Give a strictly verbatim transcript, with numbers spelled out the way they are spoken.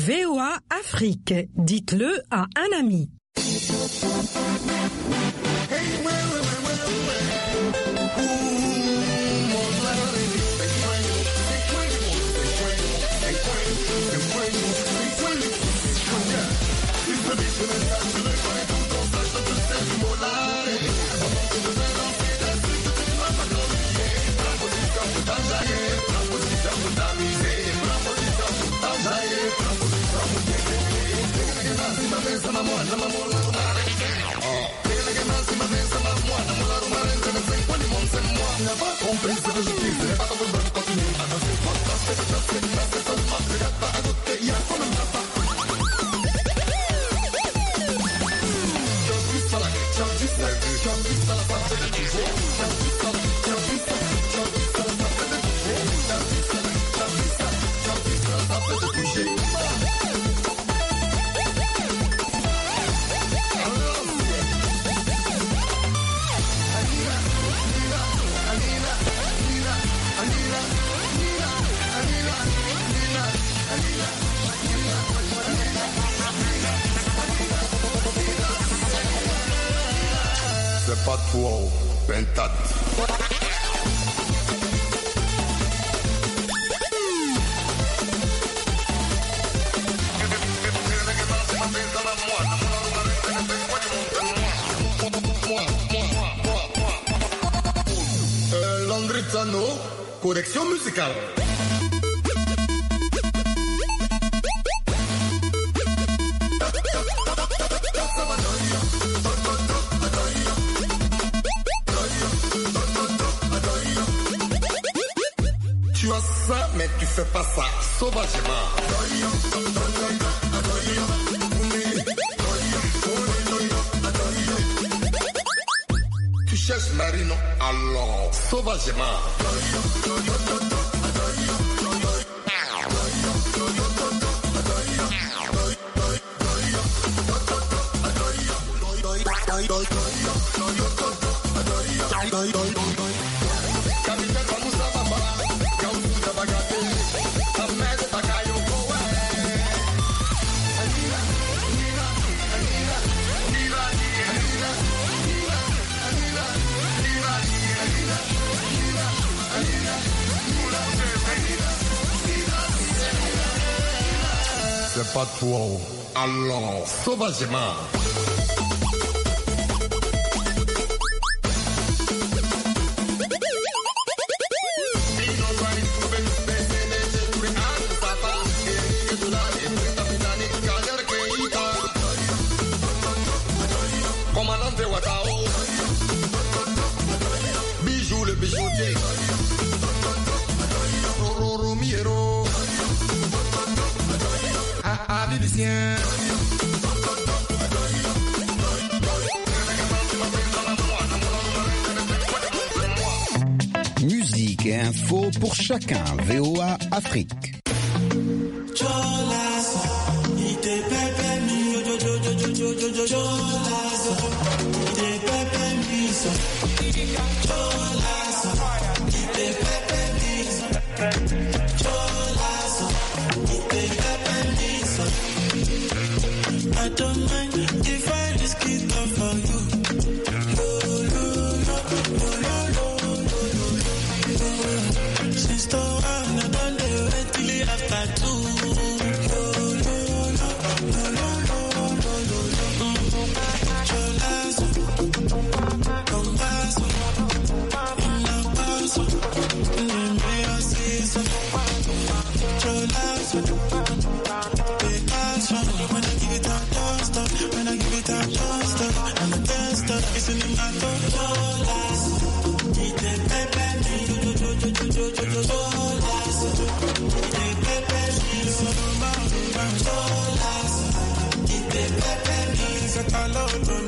V O A Afrique. Dites-le à un ami. C'est pas trop pentat. Euh, Landrizzano, correction musicale. Tu as ça, mais tu fais pas ça sauvagement. Tu cherches Marino, alors sauvagement. C'est pas trop, alors sauvagement. Commandante Watao, Bijou le bijoutier, Roro Miero, Abidicien. Musique et info pour chacun. V O A Afrique. I don't mind if I risk it all for you. Since the one I done the wait till after two. When I give it up, don't stop. When I give it up, don't stop. I'm a tester, it's in my dollars. Eat the pepper, do do do do do do do dollars. Eat the pepper, so dollars. Eat the pepper, it's a color.